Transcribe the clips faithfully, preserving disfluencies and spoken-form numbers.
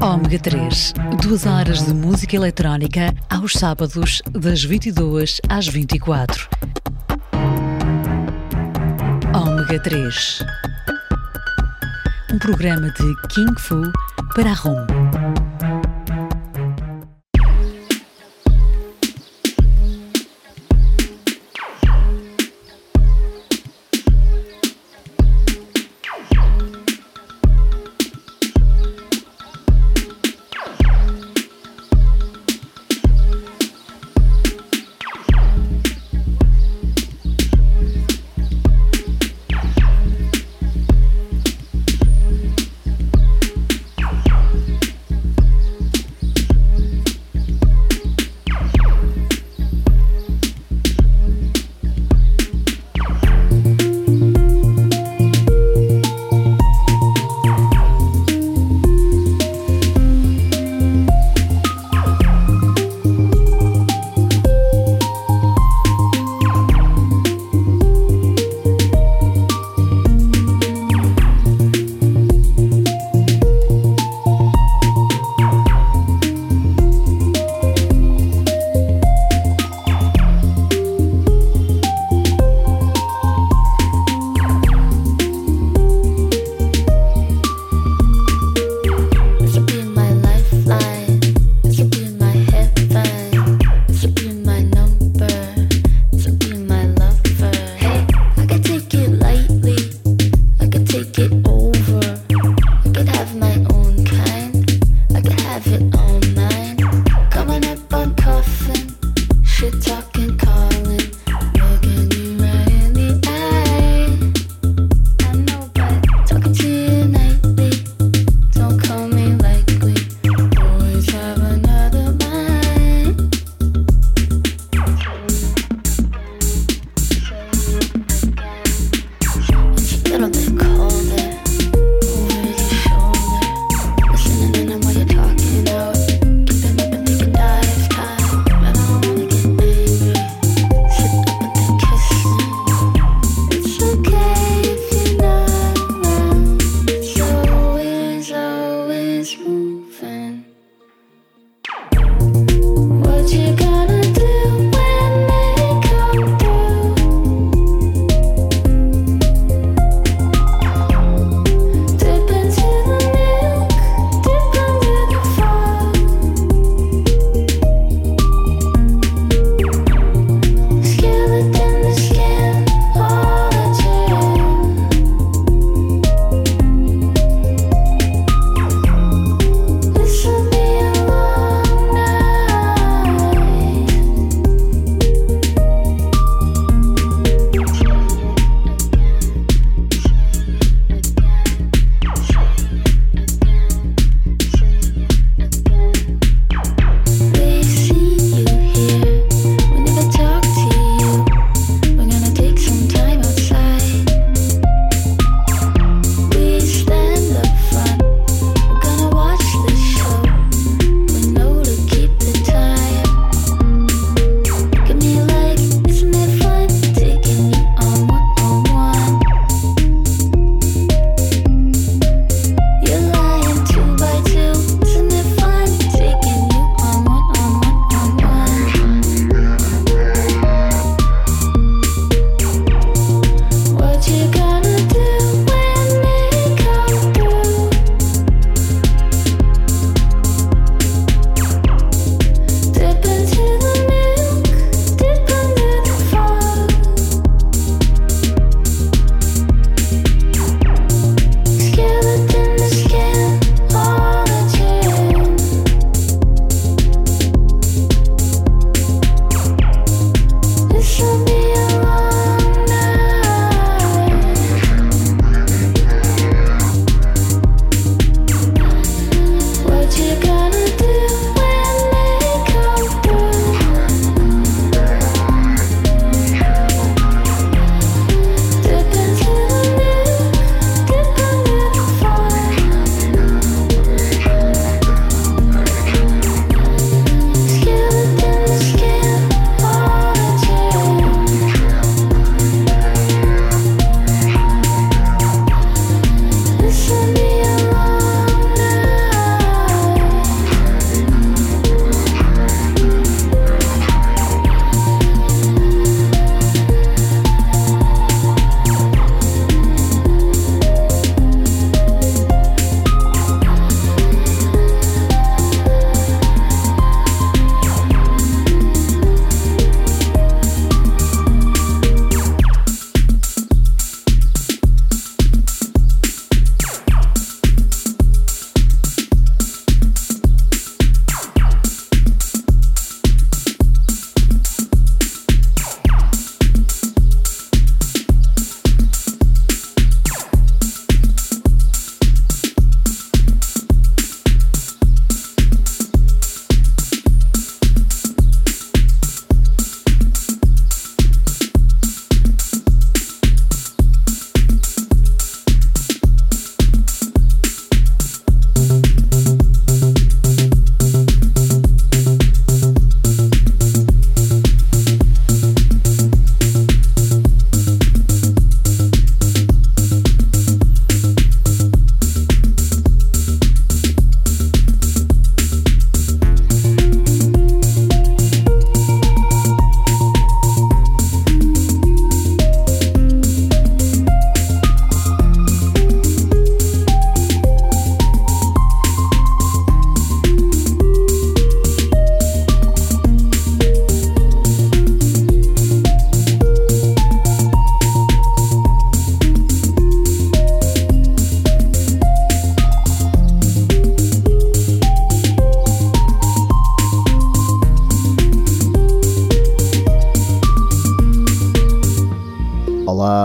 Ômega três, duas horas de música eletrónica aos sábados das vinte e duas às vinte e quatro. Ômega três, um programa de King Fu para a ROM.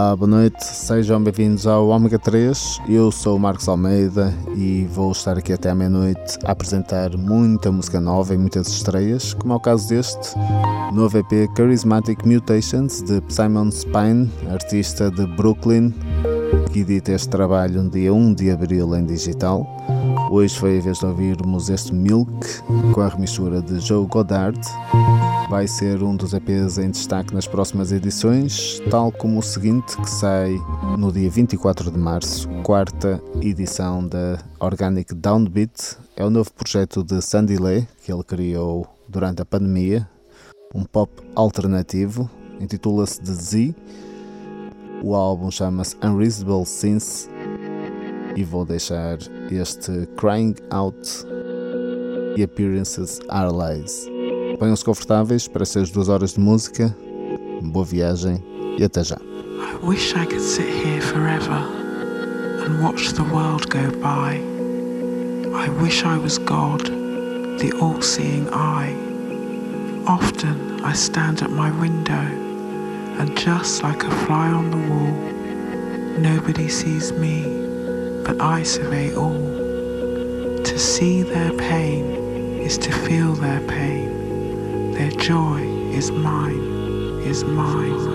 Olá, boa noite, sejam bem-vindos ao Ômega três. Eu sou o Marcos Almeida e vou estar aqui até à meia-noite a apresentar muita música nova e muitas estreias, como é o caso deste novo E P Charismatic Mutations de Simon Spine, artista de Brooklyn, que edita este trabalho no dia um de abril em digital. Hoje foi a vez de ouvirmos este Milk com a remixtura de Joe Goddard. Vai ser um dos E Ps em destaque nas próximas edições, tal como o seguinte, que sai no dia vinte e quatro de março, quarta edição da Organic Downbeat. É o novo projeto de Sandy Lee, que ele criou durante a pandemia, um pop alternativo, intitula-se The Z. O álbum chama-se Unreasonable Sins e vou deixar este Crying Out e Appearances Are Lies. Ponham-se confortáveis para estas duas horas de música. Boa viagem e até já. I wish I could sit here forever and watch the world go by. I wish I was God, the all-seeing eye. Often I stand at my window and just like a fly on the wall, nobody sees me, but I survey all. To see their pain is to feel their pain. Their joy is mine, is mine.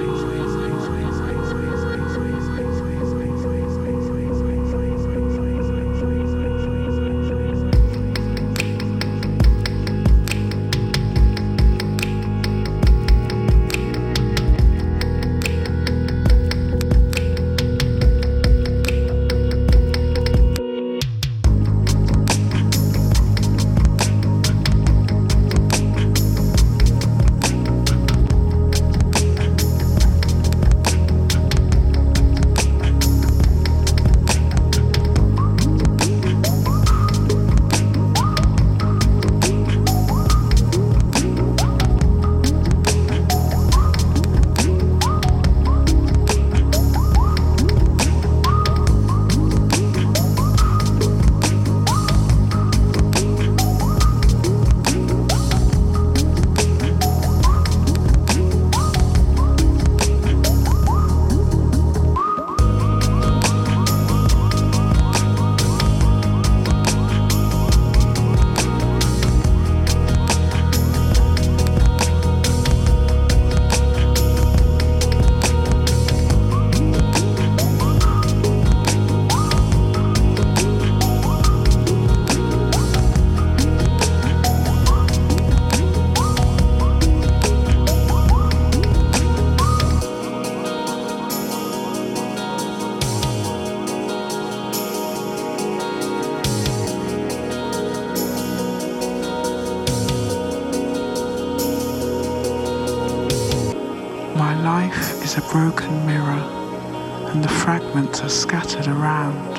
A broken mirror and the fragments are scattered around.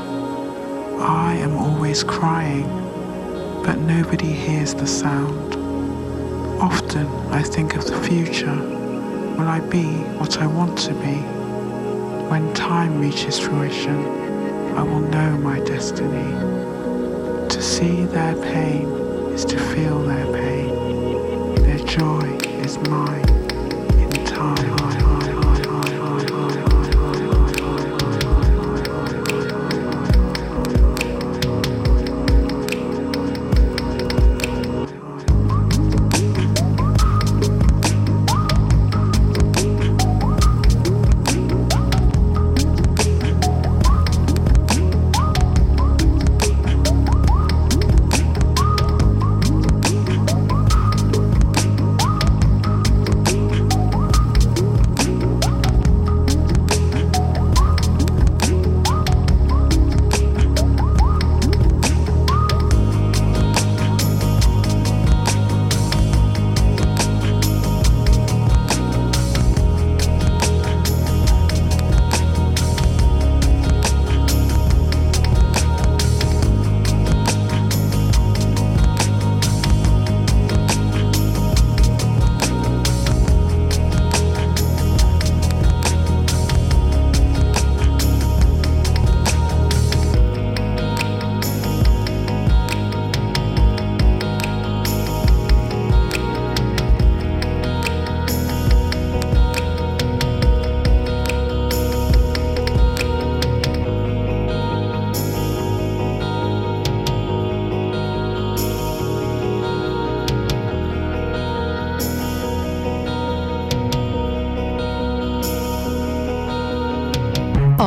I am always crying, but nobody hears the sound. Often I think of the future. Will I be what I want to be? When time reaches fruition, I will know my destiny. To see their pain is to feel their pain. Their joy is mine in time.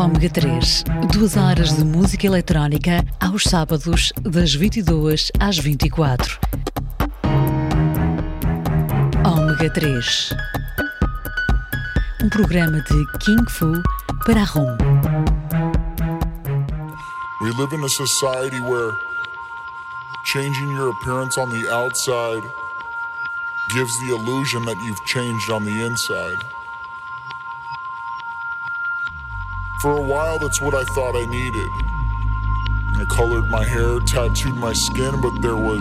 Ômega três, duas horas de música eletrónica aos sábados das vinte e duas às vinte e quatro. Ômega três, um programa de King Fu para a ROM. We live in a society where changing your appearance on the outside gives the illusion that you've changed on the inside. For a while, that's what I thought I needed. I colored my hair, tattooed my skin, but there was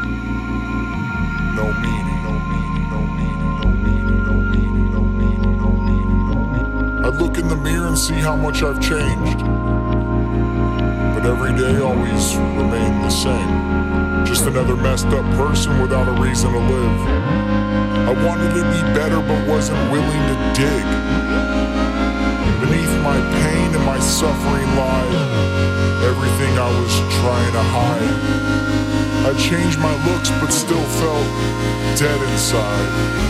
no meaning, no meaning, no meaning, no meaning, no meaning, no meaning, no meaning, no meaning. I look in the mirror and see how much I've changed, but every day always remained the same. Just another messed up person without a reason to live. I wanted to be better, but wasn't willing to dig. Beneath my pain and my suffering lied everything I was trying to hide. I changed my looks but still felt dead inside.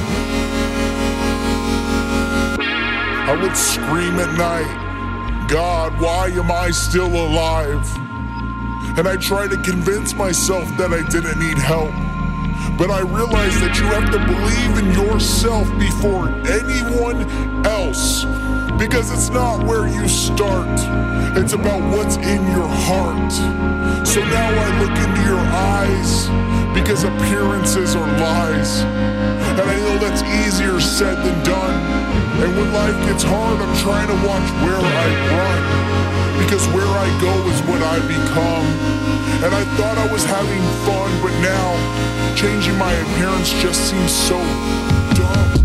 I would scream at night, God, why am I still alive? And I tried to convince myself that I didn't need help. But I realized that you have to believe in yourself before anyone else. Because it's not where you start, it's about what's in your heart. So now I look into your eyes, because appearances are lies. And I know that's easier said than done. And when life gets hard, I'm trying to watch where I run. Because where I go is what I become. And I thought I was having fun, but now changing my appearance just seems so dumb.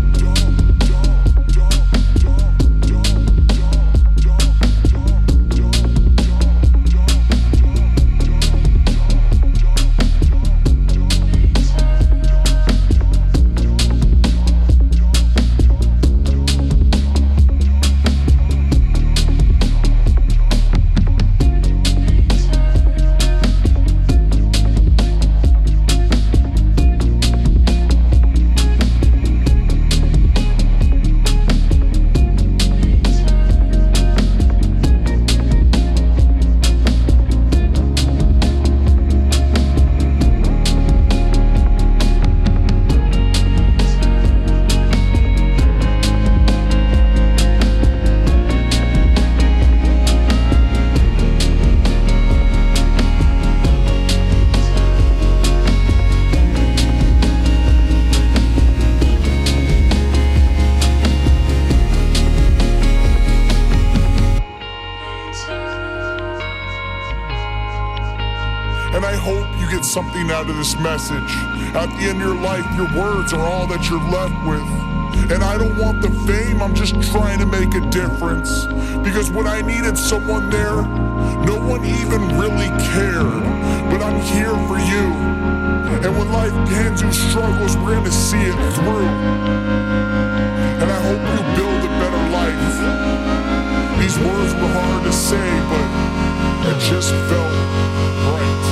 Something out of this message. At the end of your life, your words are all that you're left with. And I don't want the fame, I'm just trying to make a difference. Because when I needed someone there, no one even really cared. But I'm here for you. And when life hands you struggles, we're gonna see it through. And I hope you build a better life. These words were hard to say, but it just felt right.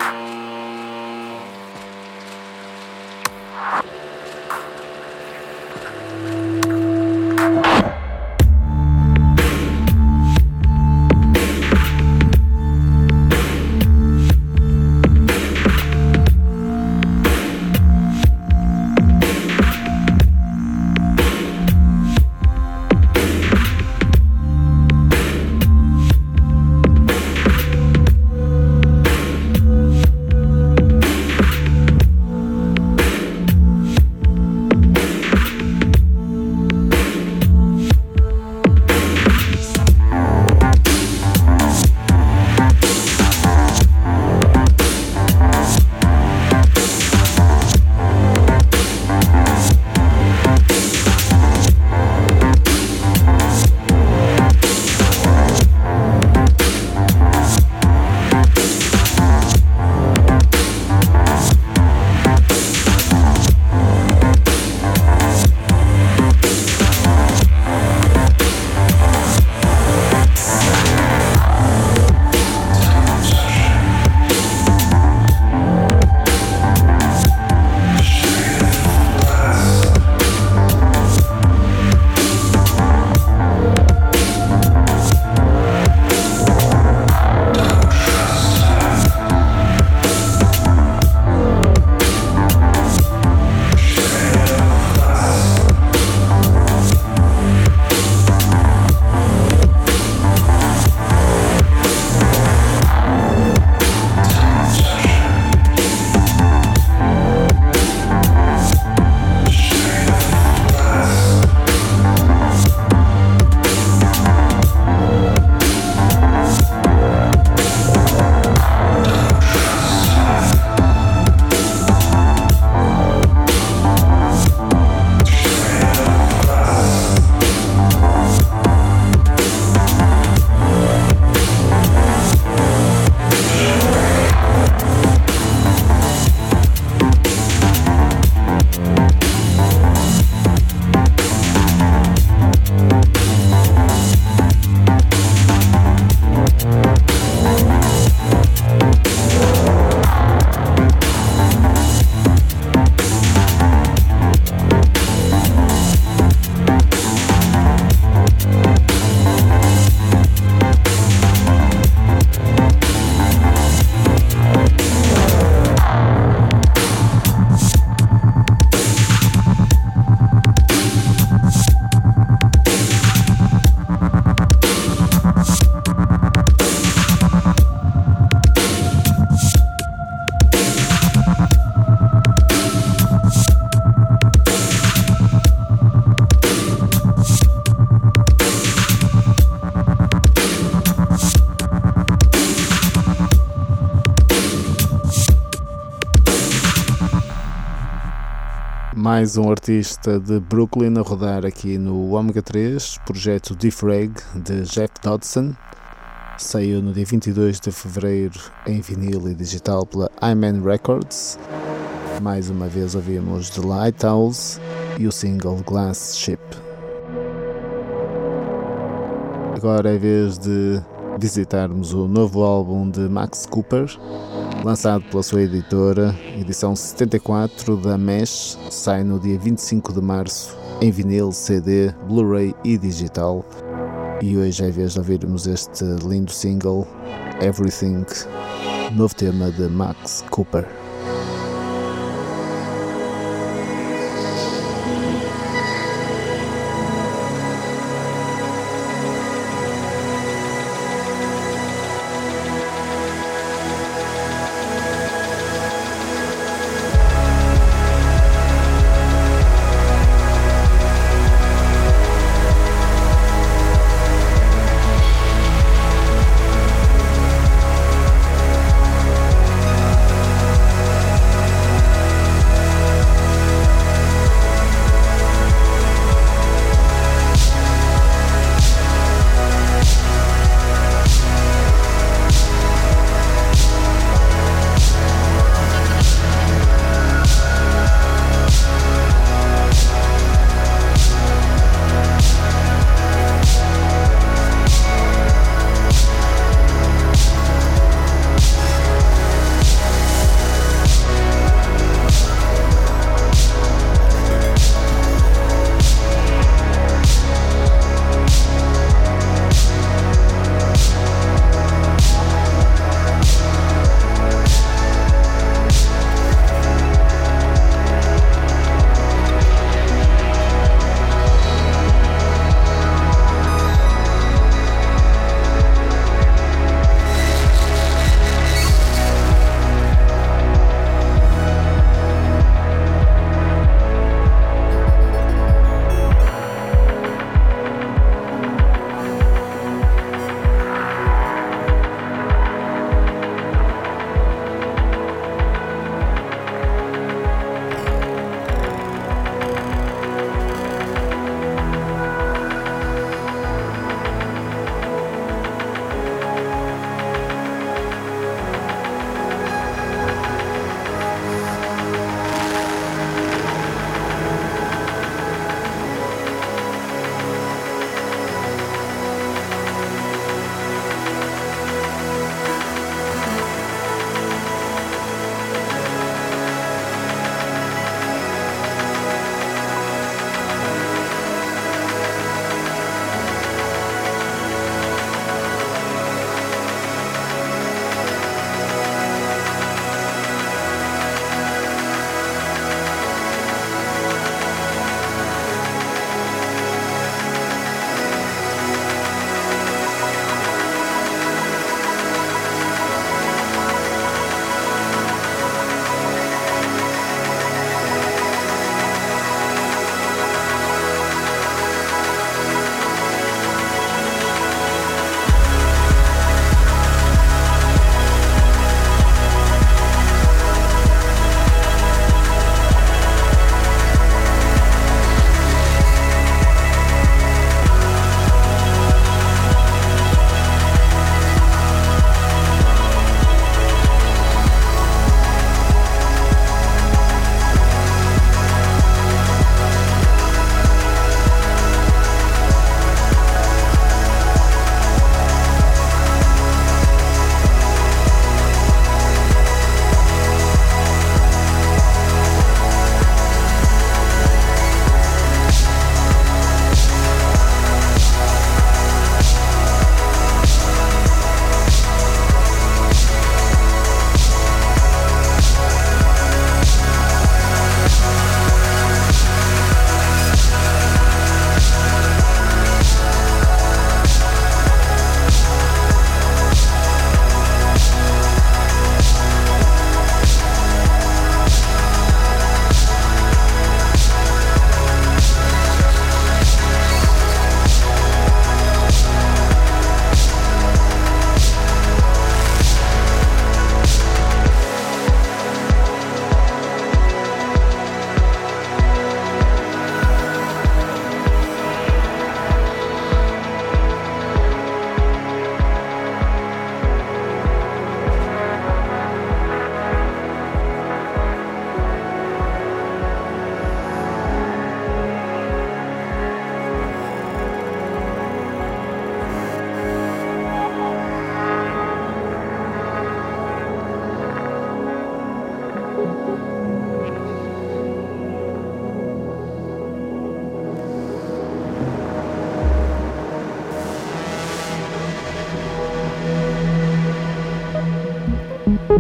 mais um artista de Brooklyn a rodar aqui no Ômega três, projeto Defrag de Jeff Dodson. Saiu no dia vinte e dois de fevereiro em vinil e digital pela I-Man Records. Mais uma vez ouvimos The Lighthouse e o single Glass Ship. Agora é vez de visitarmos o novo álbum de Max Cooper, lançado pela sua editora, edição setenta e quatro da Mesh, sai no dia vinte e cinco de março em vinil, C D, Blu-ray e digital. E hoje é vez de ouvirmos este lindo single, Everything, novo tema de Max Cooper.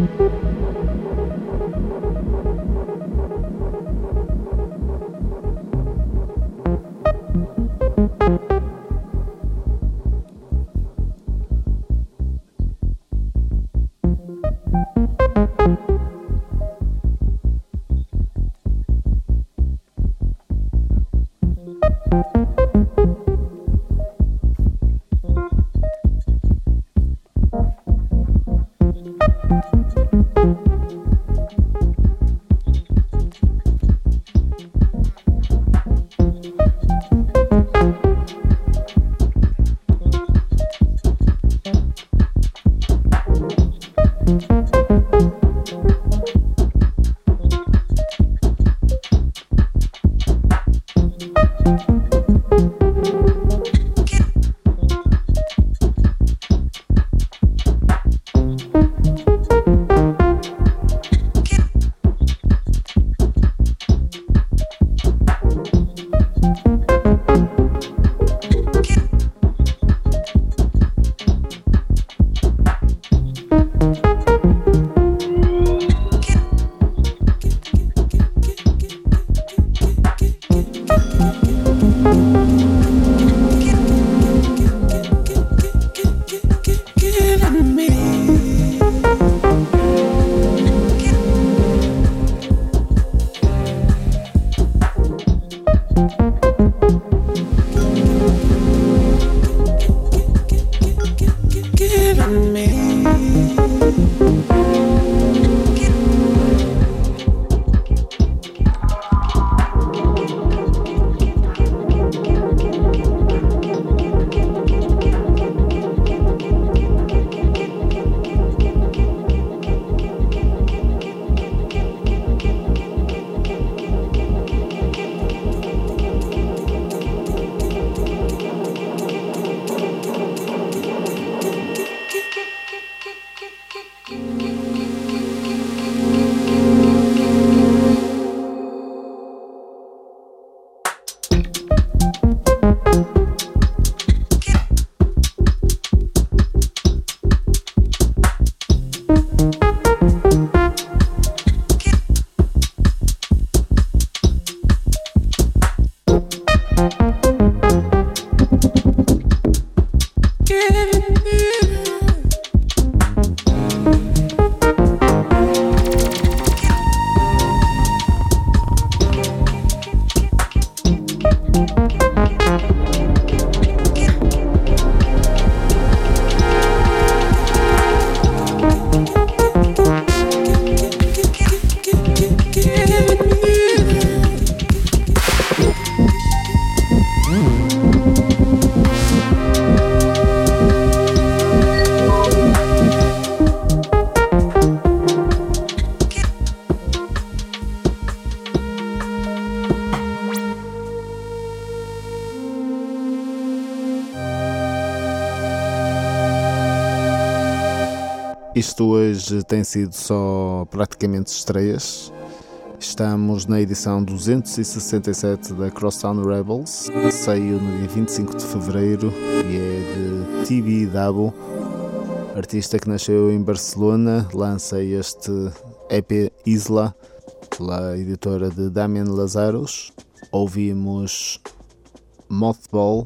Isto hoje tem sido só praticamente estreias. Estamos na edição duzentos e sessenta e sete da Crosstown Rebels. Saiu no dia vinte e cinco de fevereiro e é de T B Dabo, artista que nasceu em Barcelona. Lança este E P Isla pela editora de Damien Lazarus. Ouvimos Mothball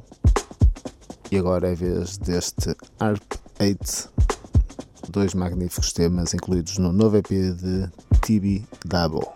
e agora é vez deste Harp oito. Dois magníficos temas incluídos no novo E P de T B Dabo.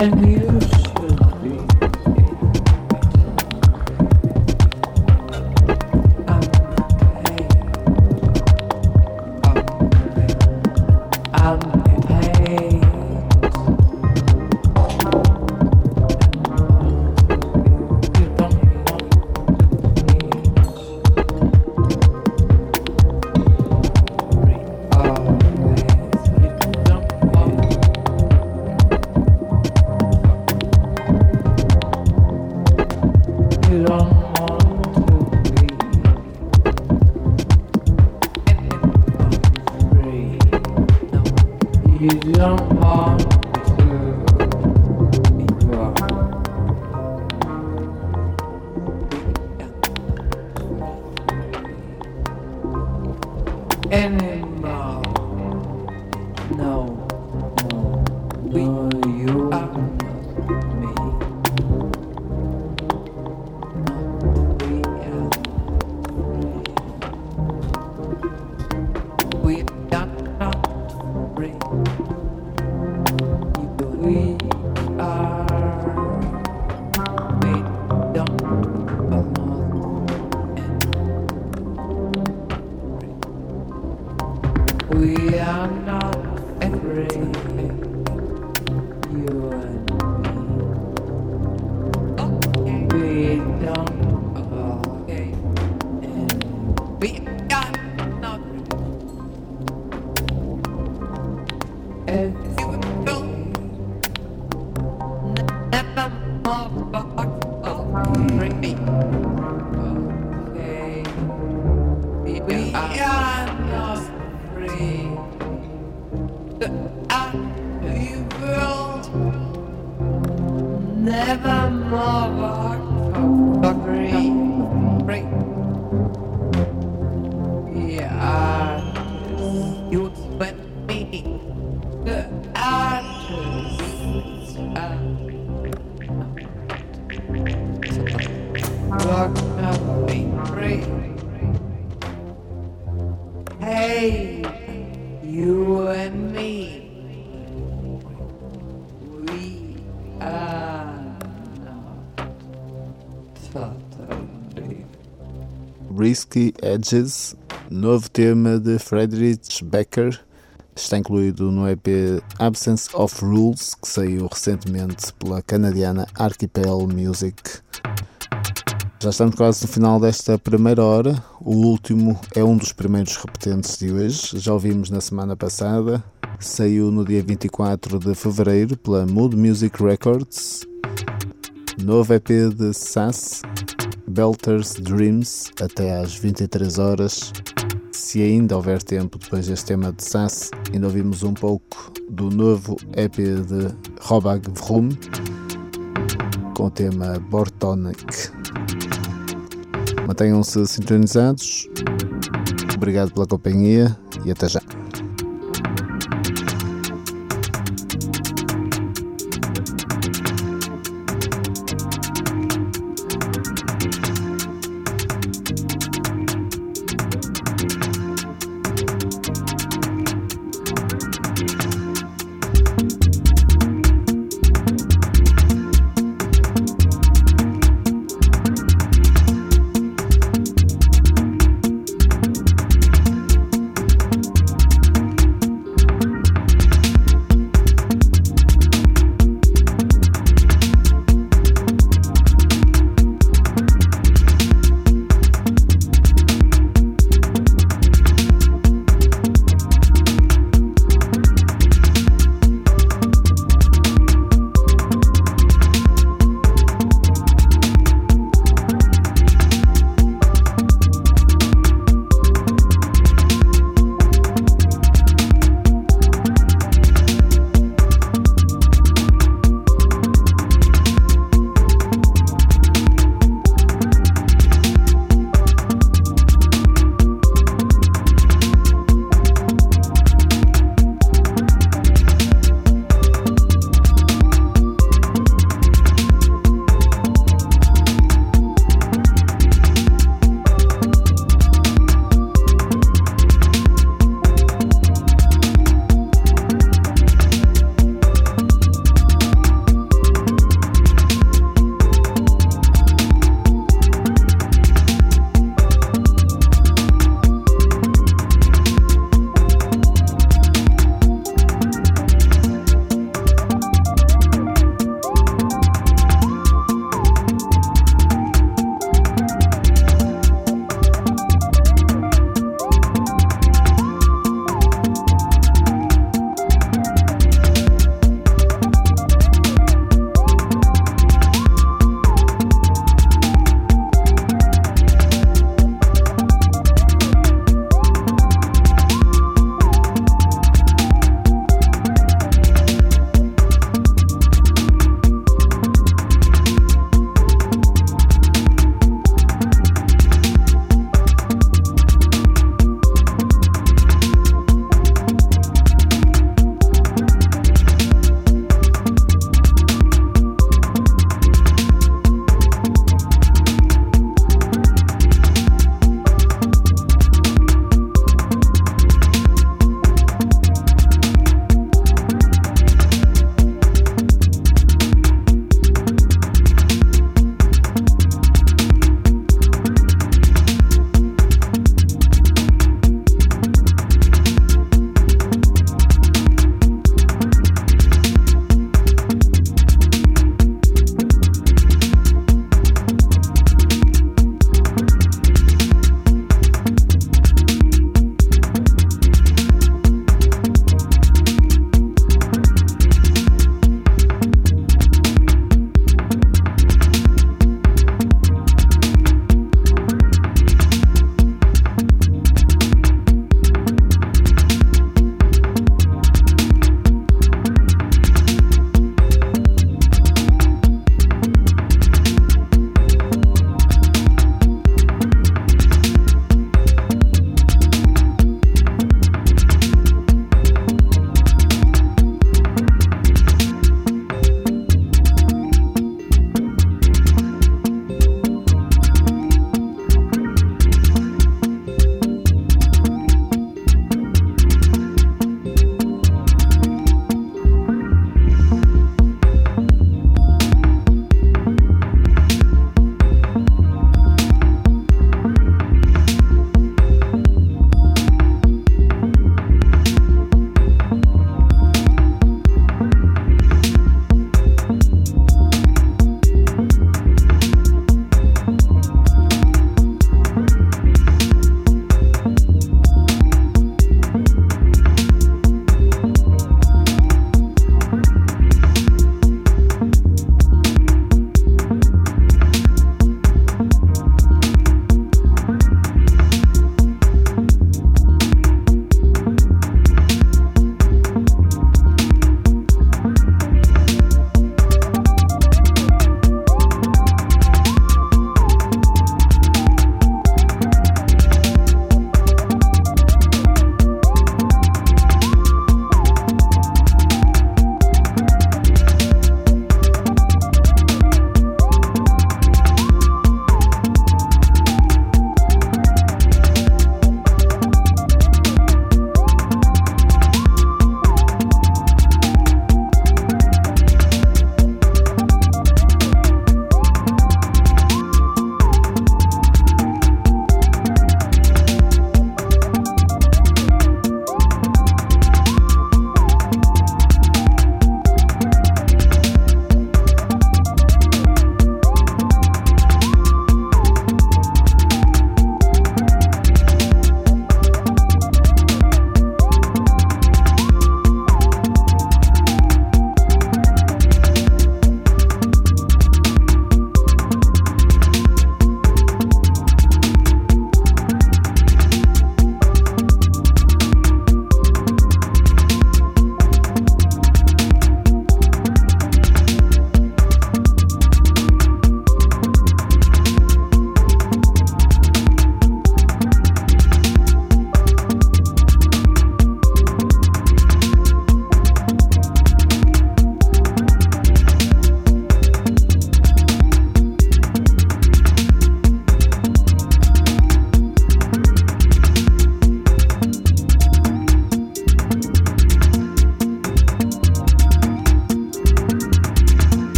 Risky Edges, novo tema de Friedrich Becker, está incluído no E P Absence of Rules, que saiu recentemente pela canadiana Archipel Music. Já estamos quase no final desta primeira hora. O último é um dos primeiros repetentes de hoje, já ouvimos na semana passada, saiu no dia vinte e quatro de fevereiro pela Mood Music Records, novo E P de Sass, Belter's Dreams, até às vinte e três horas. Se ainda houver tempo depois deste tema de Sass, ainda ouvimos um pouco do novo E P de Robag Vroom com o tema Bortonic. Mantenham-se sintonizados, obrigado pela companhia e até já.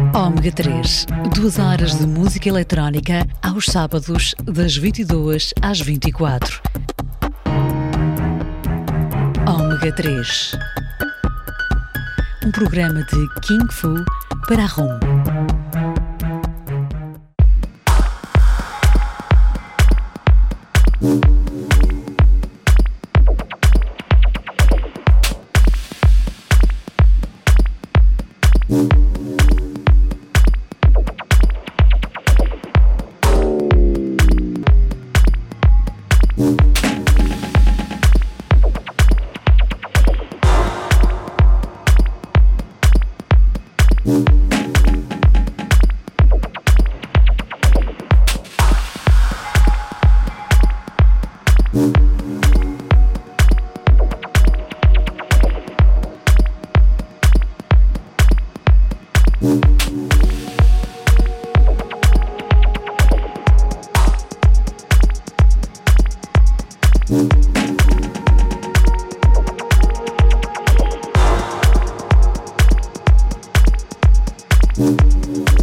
Ômega três, duas horas de música eletrónica aos sábados das vinte e duas às vinte e quatro. Ômega três, um programa de King Fu para a ROM. We'll be right back.